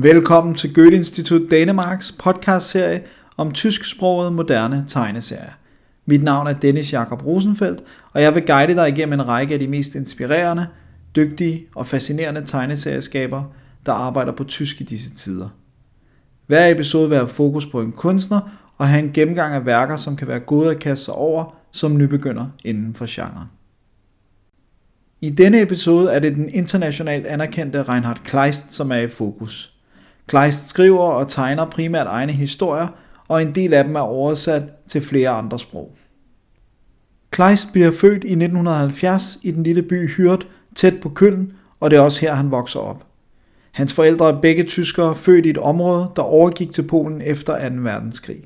Velkommen til Goethe-Institut Danemarks podcastserie om tysksprogede moderne tegneserier. Mit navn er Dennis Jakob Rosenfeldt, og jeg vil guide dig igennem en række af de mest inspirerende, dygtige og fascinerende tegneserieskabere, der arbejder på tysk i disse tider. Hver episode vil have fokus på en kunstner og have en gennemgang af værker, som kan være gode at kaste sig over som nybegynder inden for genren. I denne episode er det den internationalt anerkendte Reinhard Kleist, som er i fokus. Kleist skriver og tegner primært egne historier, og en del af dem er oversat til flere andre sprog. Kleist bliver født i 1970 i den lille by Hürth, tæt på Köln, og det er også her, han vokser op. Hans forældre er begge tyskere, født i et område, der overgik til Polen efter 2. verdenskrig.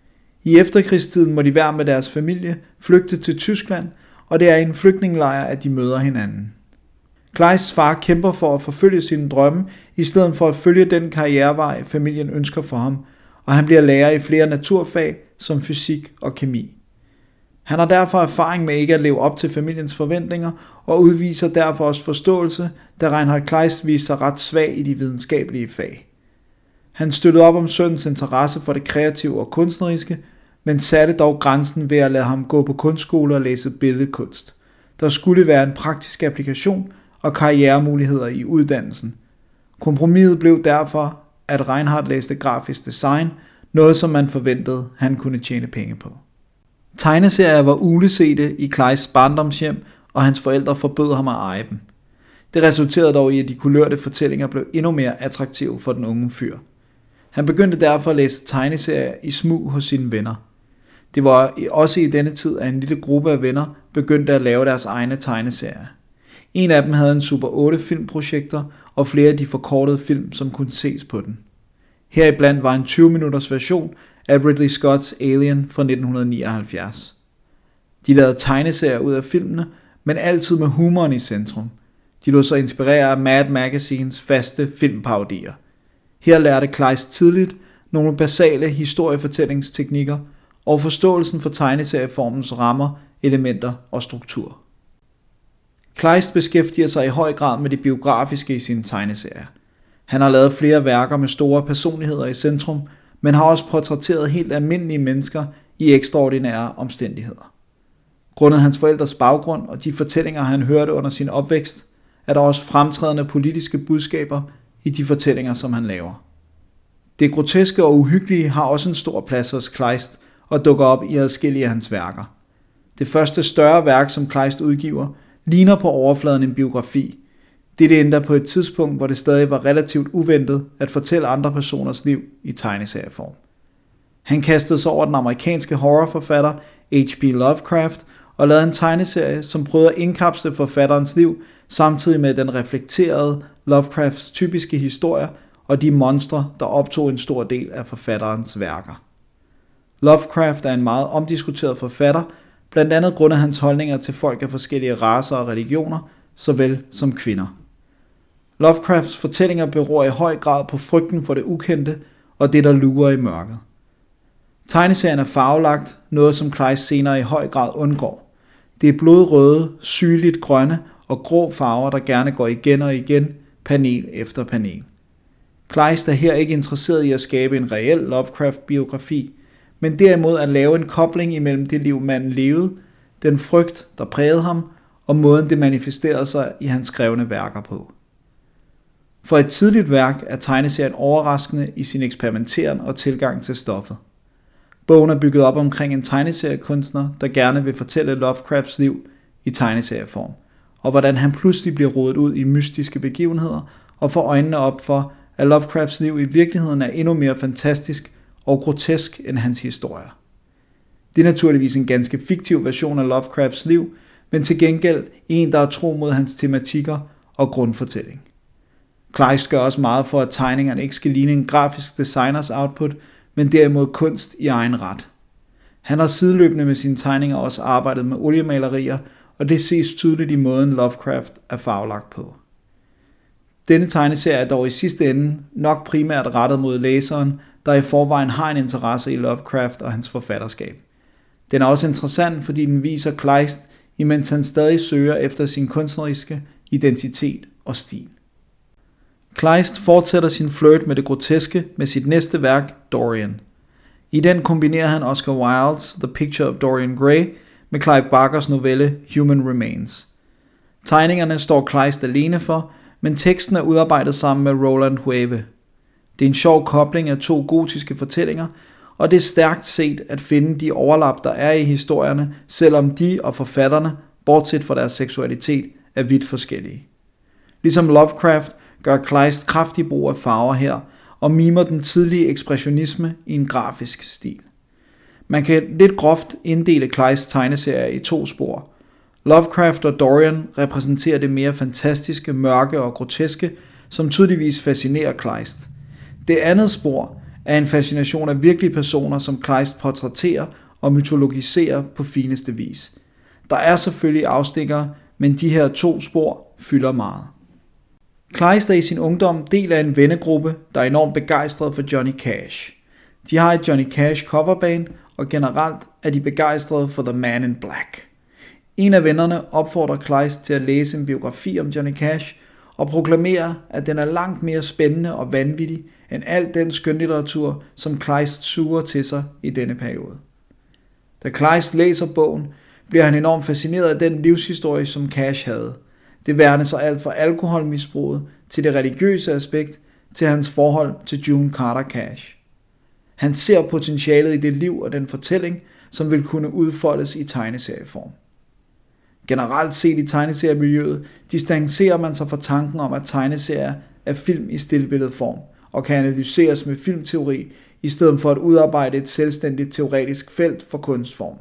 I efterkrigstiden må de hver med deres familie flygte til Tyskland, og det er i en flygtningelejr, at de møder hinanden. Kleists far kæmper for at forfølge sine drømme, i stedet for at følge den karrierevej, familien ønsker for ham, og han bliver lærer i flere naturfag som fysik og kemi. Han har derfor erfaring med ikke at leve op til familiens forventninger, og udviser derfor også forståelse, da Reinhard Kleist viser sig ret svag i de videnskabelige fag. Han støttede op om sønnens interesse for det kreative og kunstneriske, men satte dog grænsen ved at lade ham gå på kunstskole og læse billedkunst. Der skulle være en praktisk applikation og karrieremuligheder i uddannelsen. Kompromiset blev derfor, at Reinhard læste grafisk design, noget som man forventede, han kunne tjene penge på. Tegneserier var uglesete i Kleists barndomshjem, og hans forældre forbød ham at eje dem. Det resulterede dog i, at de kulørte fortællinger blev endnu mere attraktive for den unge fyr. Han begyndte derfor at læse tegneserier i smug hos sine venner. Det var også i denne tid, at en lille gruppe af venner begyndte at lave deres egne tegneserier. En af dem havde en Super 8 filmprojektor og flere af de forkortede film, som kunne ses på den. Heriblandt var en 20-minutters version af Ridley Scotts Alien fra 1979. De lavede tegneserier ud af filmene, men altid med humoren i centrum. De lod sig inspirere af Mad Magazines faste filmparodier. Her lærte Kleist tidligt nogle basale historiefortællingsteknikker og forståelsen for tegneserieformens rammer, elementer og struktur. Kleist beskæftiger sig i høj grad med det biografiske i sine tegneserier. Han har lavet flere værker med store personligheder i centrum, men har også portrætteret helt almindelige mennesker i ekstraordinære omstændigheder. Grundet hans forældres baggrund og de fortællinger, han hørte under sin opvækst, er der også fremtrædende politiske budskaber i de fortællinger, som han laver. Det groteske og uhyggelige har også en stor plads hos Kleist og dukker op i adskillige af hans værker. Det første større værk, som Kleist udgiver, ligner på overfladen en biografi. Det endte på et tidspunkt, hvor det stadig var relativt uventet at fortælle andre personers liv i tegneserieform. Han kastede sig over den amerikanske horrorforfatter H.P. Lovecraft og lavede en tegneserie, som prøvede at indkapsle forfatterens liv, samtidig med den reflekterede Lovecrafts typiske historier og de monstre, der optog en stor del af forfatterens værker. Lovecraft er en meget omdiskuteret forfatter, blandt andet grundet hans holdninger til folk af forskellige racer og religioner, såvel som kvinder. Lovecrafts fortællinger beror i høj grad på frygten for det ukendte og det, der lurer i mørket. Tegneserien er farvelagt, noget som Kleist senere i høj grad undgår. Det er blodrøde, sygeligt grønne og grå farver, der gerne går igen og igen, panel efter panel. Kleist er her ikke interesseret i at skabe en reel Lovecraft-biografi, men derimod at lave en kobling imellem det liv, manden levede, den frygt, der prægede ham, og måden det manifesterede sig i hans skrevne værker på. For et tidligt værk er tegneserien overraskende i sin eksperimenteren og tilgang til stoffet. Bogen er bygget op omkring en tegneseriekunstner, der gerne vil fortælle Lovecrafts liv i tegneserieform, og hvordan han pludselig bliver rodet ud i mystiske begivenheder og får øjnene op for, at Lovecrafts liv i virkeligheden er endnu mere fantastisk og grotesk end hans historier. Det er naturligvis en ganske fiktiv version af Lovecrafts liv, men til gengæld en, der er tro mod hans tematikker og grundfortælling. Kleist gør også meget for, at tegningerne ikke skal ligne en grafisk designers output, men derimod kunst i egen ret. Han har sideløbende med sine tegninger også arbejdet med oliemalerier, og det ses tydeligt i måden Lovecraft er farvelagt på. Denne tegneserie er dog i sidste ende nok primært rettet mod læseren, der i forvejen har en interesse i Lovecraft og hans forfatterskab. Den er også interessant, fordi den viser Kleist, imens han stadig søger efter sin kunstneriske identitet og stil. Kleist fortsætter sin flirt med det groteske med sit næste værk, Dorian. I den kombinerer han Oscar Wildes The Picture of Dorian Gray med Clive Barkers novelle Human Remains. Tegningerne står Kleist alene for, men teksten er udarbejdet sammen med Roland Hueve. Det er en sjov kobling af to gotiske fortællinger, og det er stærkt set at finde de overlap, der er i historierne, selvom de og forfatterne, bortset fra deres seksualitet, er vidt forskellige. Ligesom Lovecraft gør Kleist kraftig brug af farver her, og mimer den tidlige ekspressionisme i en grafisk stil. Man kan lidt groft inddele Kleists tegneserier i to spor. Lovecraft og Dorian repræsenterer det mere fantastiske, mørke og groteske, som tydeligvis fascinerer Kleist. Det andet spor er en fascination af virkelige personer, som Kleist portrætterer og mytologiserer på fineste vis. Der er selvfølgelig afstikkere, men de her to spor fylder meget. Kleist er i sin ungdom del af en vennegruppe, der er enormt begejstret for Johnny Cash. De har et Johnny Cash coverband, og generelt er de begejstrede for The Man in Black. En af vennerne opfordrer Kleist til at læse en biografi om Johnny Cash, og proklamerer, at den er langt mere spændende og vanvittig end al den skønlitteratur, som Kleist suger til sig i denne periode. Da Kleist læser bogen, bliver han enormt fascineret af den livshistorie, som Cash havde. Det værner sig alt fra alkoholmisbruget til det religiøse aspekt til hans forhold til June Carter Cash. Han ser potentialet i det liv og den fortælling, som vil kunne udfoldes i tegneserieform. Generelt set i tegneseriemiljøet distancerer man sig fra tanken om, at tegneserier er film i stillbilledform og kan analyseres med filmteori i stedet for at udarbejde et selvstændigt teoretisk felt for kunstformen.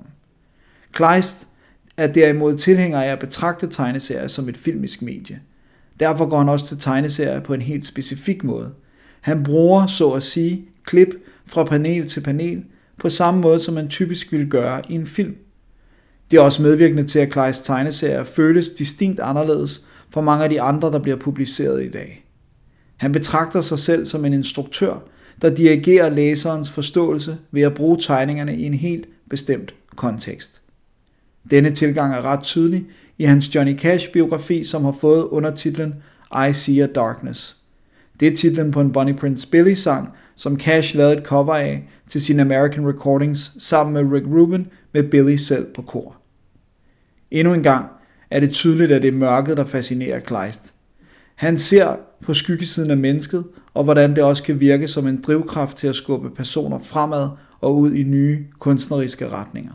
Kleist er derimod tilhænger af at betragte tegneserier som et filmisk medie. Derfor går han også til tegneserier på en helt specifik måde. Han bruger, så at sige, klip fra panel til panel på samme måde, som man typisk ville gøre i en film. Det er også medvirkende til, at Kleists tegneserier føles distinkt anderledes fra mange af de andre, der bliver publiceret i dag. Han betragter sig selv som en instruktør, der dirigerer læserens forståelse ved at bruge tegningerne i en helt bestemt kontekst. Denne tilgang er ret tydelig i hans Johnny Cash-biografi, som har fået undertitlen I See a Darkness. Det er titlen på en Bonnie Prince Billy-sang, som Cash lavede et cover af til sine American Recordings sammen med Rick Rubin med Billy selv på kor. Endnu en gang er det tydeligt, at det er mørket, der fascinerer Kleist. Han ser på skyggesiden af mennesket, og hvordan det også kan virke som en drivkraft til at skubbe personer fremad og ud i nye kunstneriske retninger.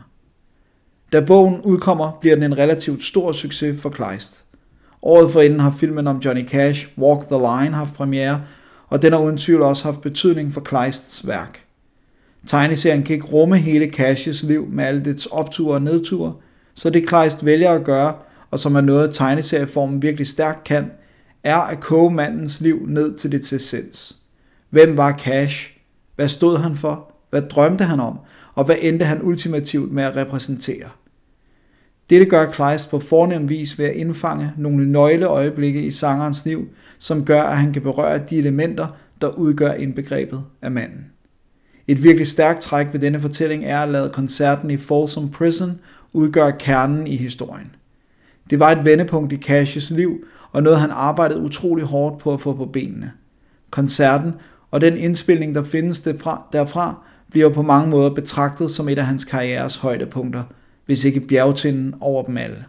Da bogen udkommer, bliver den en relativt stor succes for Kleist. Året forinden har filmen om Johnny Cash, Walk the Line, haft premiere, og den har uden tvivl også haft betydning for Kleists værk. Tegneserien kan ikke rumme hele Cashes liv med alle dets opture og nedture, så det Kleist vælger at gøre, og som er noget tegneserieformen virkelig stærkt kan, er at koge mandens liv ned til dets essens. Hvem var Cash? Hvad stod han for? Hvad drømte han om? Og hvad endte han ultimativt med at repræsentere? Dette gør Kleist på fornem vis ved at indfange nogle nøgleøjeblikke i sangerens liv, som gør, at han kan berøre de elementer, der udgør indbegrebet af manden. Et virkelig stærkt træk ved denne fortælling er at lade koncerten i Folsom Prison udgøre kernen i historien. Det var et vendepunkt i Cashes liv, og noget han arbejdede utrolig hårdt på at få på benene. Koncerten og den indspilning, der findes derfra, bliver på mange måder betragtet som et af hans karrieres højdepunkter, hvis ikke bjergtinden over dem alle.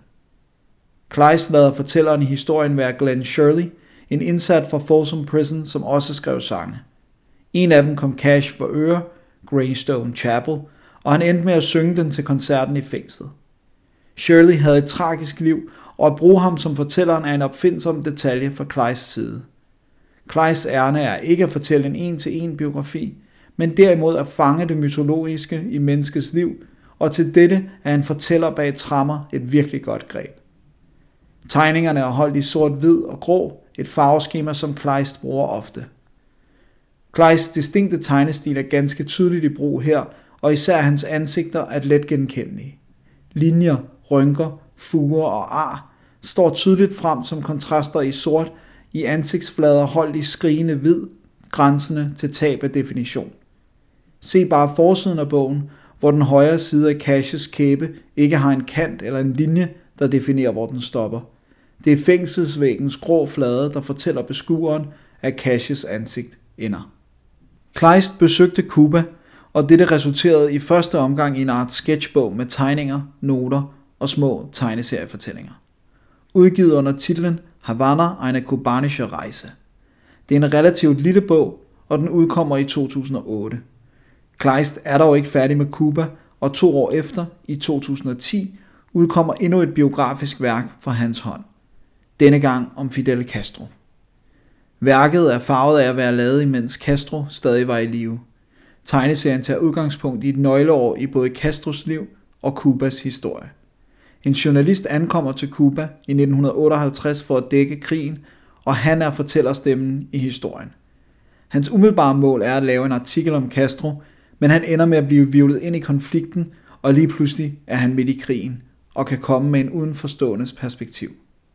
Kleist lader fortælleren i historien være Glenn Shirley, en indsat fra Folsom Prison, som også skrev sange. En af dem kom Cash for øre, Greystone Chapel, og han endte med at synge den til koncerten i fængslet. Shirley havde et tragisk liv, og at bruge ham som fortælleren er en opfindsom detalje fra Kleists side. Kleists ærne er ikke at fortælle en en-til-en biografi, men derimod at fange det mytologiske i menneskets liv, og til dette er en fortæller bag tremmer et virkelig godt greb. Tegningerne er holdt i sort-hvid og grå, et farveskema, som Kleist bruger ofte. Kleists distinkte tegnestil er ganske tydeligt i brug her, og især hans ansigter er let genkendelige. Linjer, rynker, fuger og ar står tydeligt frem som kontraster i sort, i ansigtsflader holdt i skrigende hvid, grænsende til tab af definition. Se bare forsiden af bogen, hvor den højre side af Cashes kæbe ikke har en kant eller en linje, der definerer, hvor den stopper. Det er fængselsvæggens grå flade, der fortæller beskueren, at Cashes ansigt ender. Kleist besøgte Cuba, og dette resulterede i første omgang i en art sketchbog med tegninger, noter og små tegneseriefortællinger. Udgivet under titlen Havana eine kubanische Reise. Det er en relativt lille bog, og den udkommer i 2008. Kleist er dog ikke færdig med Cuba, og 2 år efter, i 2010, udkommer endnu et biografisk værk fra hans hånd. Denne gang om Fidel Castro. Værket er farvet af at være lavet, imens Castro stadig var i live. Tegneserien tager udgangspunkt i et nøgleår i både Castros liv og Cubas historie. En journalist ankommer til Cuba i 1958 for at dække krigen, og han er fortællerstemmen i historien. Hans umiddelbare mål er at lave en artikel om Castro, men han ender med at blive hvirvlet ind i konflikten, og lige pludselig er han midt i krigen og kan komme med en udenforståendes perspektiv.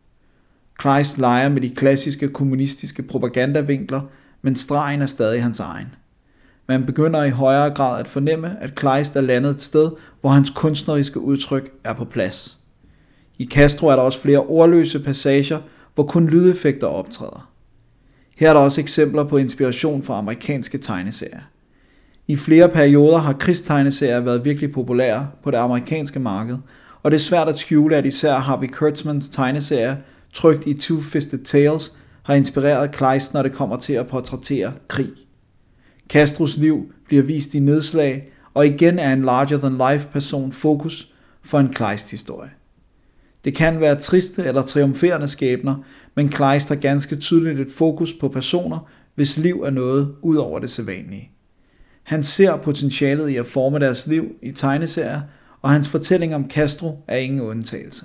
Kleist leger med de klassiske kommunistiske propagandavinkler, men stregen er stadig hans egen. Man begynder i højere grad at fornemme, at Kleist er landet et sted, hvor hans kunstneriske udtryk er på plads. I Castro er der også flere ordløse passager, hvor kun lydeffekter optræder. Her er der også eksempler på inspiration fra amerikanske tegneserier. I flere perioder har krigstegneserier været virkelig populære på det amerikanske marked, og det er svært at skjule, at især Harvey Kurtzmans tegneserier, trykt i Two-Fisted Tales, har inspireret Kleist, når det kommer til at portrættere krig. Castros liv bliver vist i nedslag, og igen er en larger-than-life person fokus for en Kleist-historie. Det kan være triste eller triumferende skæbner, men Kleist har ganske tydeligt et fokus på personer, hvis liv er noget ud over det sædvanlige. Han ser potentialet i at forme deres liv i tegneserier, og hans fortælling om Castro er ingen undtagelse.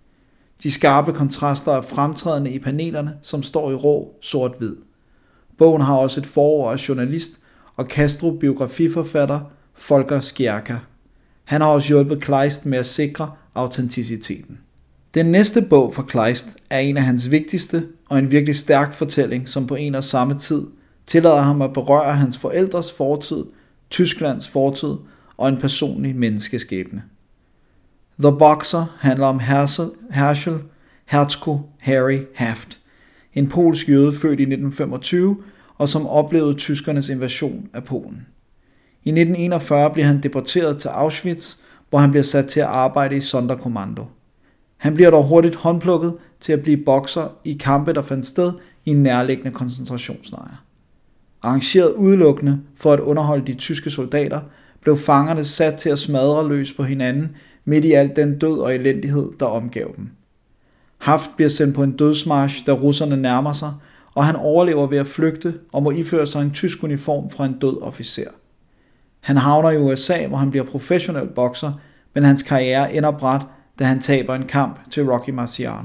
De skarpe kontraster er fremtrædende i panelerne, som står i rå sort-hvid. Bogen har også et forord af journalist og Castro-biografiforfatter Volker Skierka. Han har også hjulpet Kleist med at sikre autenticiteten. Den næste bog fra Kleist er en af hans vigtigste og en virkelig stærk fortælling, som på en og samme tid tillader ham at berøre hans forældres fortid, Tysklands fortid og en personlig menneskeskæbne. The Boxer handler om Herschel Herzko Harry Haft, en polsk jøde født i 1925 og som oplevede tyskernes invasion af Polen. I 1941 bliver han deporteret til Auschwitz, hvor han bliver sat til at arbejde i Sonderkommando. Han bliver dog hurtigt håndplukket til at blive bokser i kampe, der fandt sted i en nærliggende koncentrationslejr. Arrangeret udelukkende for at underholde de tyske soldater, blev fangerne sat til at smadre løs på hinanden midt i al den død og elendighed, der omgav dem. Haft bliver sendt på en dødsmarch, da russerne nærmer sig, og han overlever ved at flygte og må iføre sig en tysk uniform fra en død officer. Han havner i USA, hvor han bliver professionel bokser, men hans karriere ender brat, da han taber en kamp til Rocky Marciano.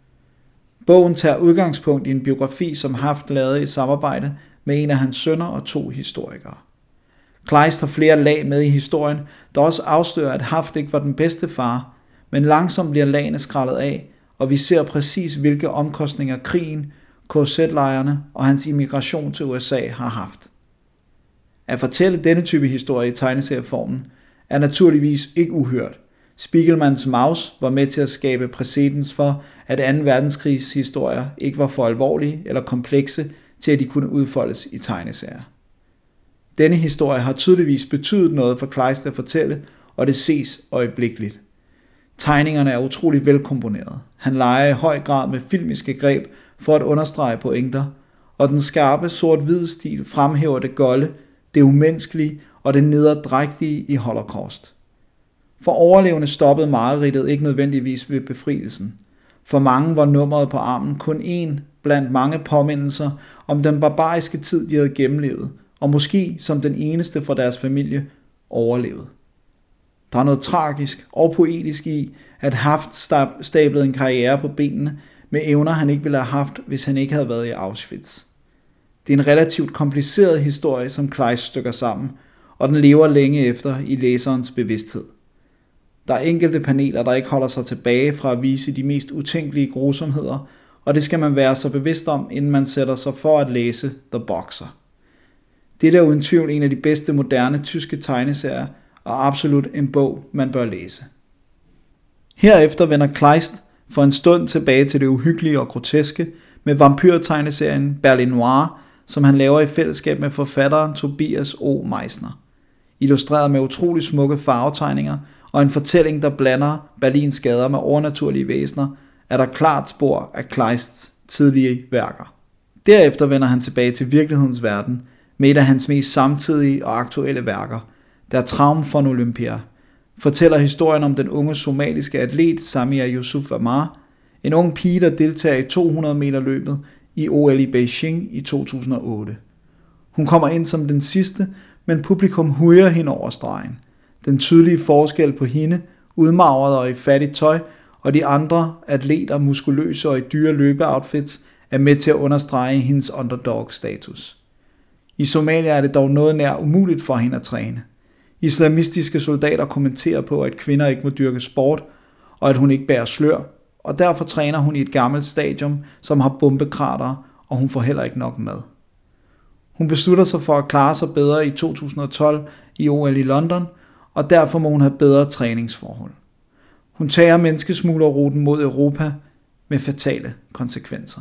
Bogen tager udgangspunkt i en biografi, som Haft lavede i samarbejde med en af hans sønner og 2 historikere. Kleist har flere lag med i historien, der også afslører, at Haft ikke var den bedste far, men langsomt bliver lagene skrællet af, og vi ser præcis, hvilke omkostninger krigen, KZ-lejrene og hans immigration til USA har haft. At fortælle denne type historie i tegneserieformen er naturligvis ikke uhørt. Spiegelmans Maus var med til at skabe præcedens for, at 2. verdenskrigs historier ikke var for alvorlige eller komplekse til, at de kunne udfoldes i tegneserier. Denne historie har tydeligvis betydet noget for Kleist at fortælle, og det ses øjeblikkeligt. Tegningerne er utrolig velkomponerede. Han leger i høj grad med filmiske greb for at understrege pointer, og den skarpe sort-hvide stil fremhæver det golde, det umenneskelige og det nederdrægtige i Holocaust. For overlevende stoppede mareridtet ikke nødvendigvis ved befrielsen. For mange var nummeret på armen kun en blandt mange påmindelser om den barbariske tid, de havde gennemlevet, og måske som den eneste fra deres familie overlevede. Der er noget tragisk og poetisk i, at Haft stablede en karriere på benene med evner, han ikke ville have haft, hvis han ikke havde været i Auschwitz. Det er en relativt kompliceret historie, som Kleist stykker sammen, og den lever længe efter i læserens bevidsthed. Der er enkelte paneler, der ikke holder sig tilbage fra at vise de mest utænkelige grusomheder, og det skal man være så bevidst om, inden man sætter sig for at læse The Boxer. Det er uden tvivl en af de bedste moderne tyske tegneserier, og absolut en bog, man bør læse. Herefter vender Kleist for en stund tilbage til det uhyggelige og groteske med vampyrtegneserien Berlin Noir, som han laver i fællesskab med forfatteren Tobias O. Meissner. Illustreret med utrolig smukke farvetegninger og en fortælling, der blander Berlins gader med overnaturlige væsener, er der klart spor af Kleists tidlige værker. Derefter vender han tilbage til virkelighedens verden med et af hans mest samtidige og aktuelle værker, Der Traum von Olympia, fortæller historien om den unge somaliske atlet Samia Yusuf Amar, en ung pige, der deltager i 200 meter løbet i OL i Beijing i 2008. Hun kommer ind som den sidste, men publikum hujer hende over stregen. Den tydelige forskel på hende, udmagret og i fattigt tøj, og de andre atleter, muskuløse og i dyre løbeoutfits, er med til at understrege hendes underdog-status. I Somalia er det dog noget nær umuligt for hende at træne. Islamistiske soldater kommenterer på, at kvinder ikke må dyrke sport, og at hun ikke bærer slør, og derfor træner hun i et gammelt stadion, som har bombekrater, og hun får heller ikke nok mad. Hun beslutter sig for at klare sig bedre i 2012 i OL i London, og derfor må hun have bedre træningsforhold. Hun tager menneskesmuglerruten mod Europa med fatale konsekvenser.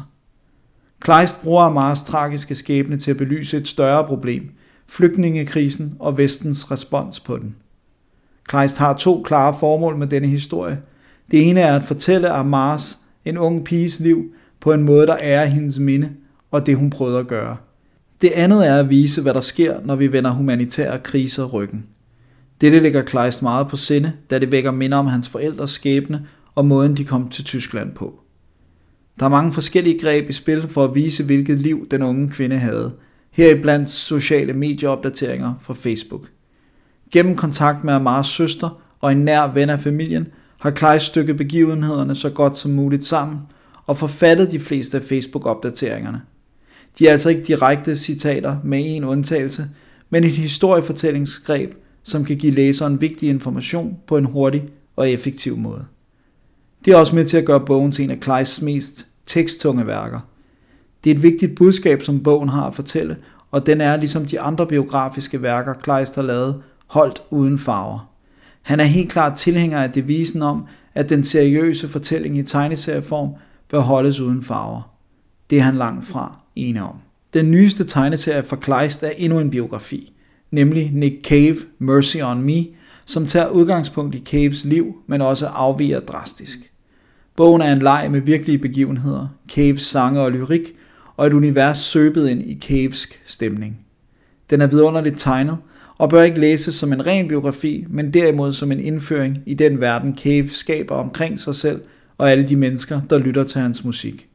Kleist bruger Amars tragiske skæbne til at belyse et større problem, flygtningekrisen og Vestens respons på den. Kleist har 2 klare formål med denne historie. Det ene er at fortælle Amars, en ung piges liv, på en måde, der ærer hendes minde og det, hun prøvede at gøre. Det andet er at vise, hvad der sker, når vi vender humanitære kriser ryggen. Dette ligger Kleist meget på sinde, da det vækker minder om hans forældres skæbne og måden, de kom til Tyskland på. Der er mange forskellige greb i spil for at vise, hvilket liv den unge kvinde havde, heriblandt sociale medieopdateringer fra Facebook. Gennem kontakt med Amars søster og en nær ven af familien, har Kleist stykket begivenhederne så godt som muligt sammen og forfattet de fleste af Facebook-opdateringerne. De er altså ikke direkte citater med en undtagelse, men et historiefortællingsgreb, som kan give læseren vigtig information på en hurtig og effektiv måde. Det er også med til at gøre bogen til en af Kleists mest teksttunge værker. Det er et vigtigt budskab, som bogen har at fortælle, og den er, ligesom de andre biografiske værker, Kleist har lavet, holdt uden farver. Han er helt klart tilhænger af devisen om, at den seriøse fortælling i tegneserieform bør holdes uden farver. Det er han langt fra enig om. Den nyeste tegneserie fra Kleist er endnu en biografi, nemlig Nick Cave, Mercy on Me, som tager udgangspunkt i Caves liv, men også afviger drastisk. Bogen er en leg med virkelige begivenheder, Caves sange og lyrik, og et univers søbet ind i cavesk stemning. Den er vidunderligt tegnet, og bør ikke læses som en ren biografi, men derimod som en indføring i den verden Cave skaber omkring sig selv og alle de mennesker, der lytter til hans musik.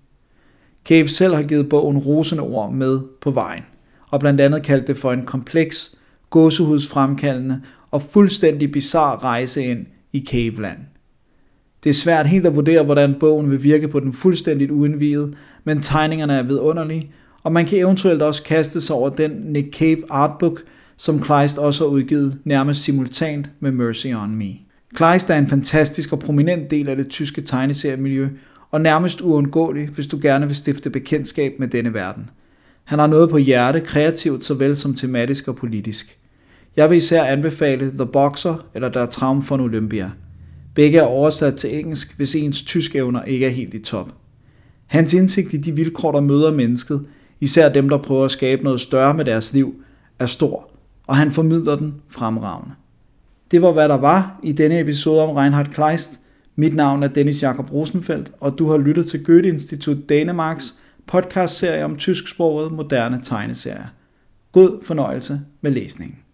Cave selv har givet bogen rosende ord med på vejen, og blandt andet kaldt det for en kompleks, gåsehudsfremkaldende og fuldstændig bizarre rejse ind i Caveland. Det er svært helt at vurdere, hvordan bogen vil virke på den fuldstændigt uindviede, men tegningerne er vidunderlige, og man kan eventuelt også kaste sig over den Nick Cave artbook, som Kleist også har udgivet nærmest simultant med Mercy on Me. Kleist er en fantastisk og prominent del af det tyske tegneseriemiljø, og nærmest uundgåelig, hvis du gerne vil stifte bekendtskab med denne verden. Han har noget på hjerte, kreativt såvel som tematisk og politisk. Jeg vil især anbefale The Boxer eller Der Traum von Olympia. Begge er oversat til engelsk, hvis ens tyskevner ikke er helt i top. Hans indsigt i de vilkår, der møder mennesket, især dem, der prøver at skabe noget større med deres liv, er stor, og han formidler den fremragende. Det var, hvad der var i denne episode om Reinhard Kleist. Mit navn er Dennis Jakob Rosenfeldt, og du har lyttet til Goethe-Institut Danemarks podcastserie om tysksproget moderne tegneserier. God fornøjelse med læsningen.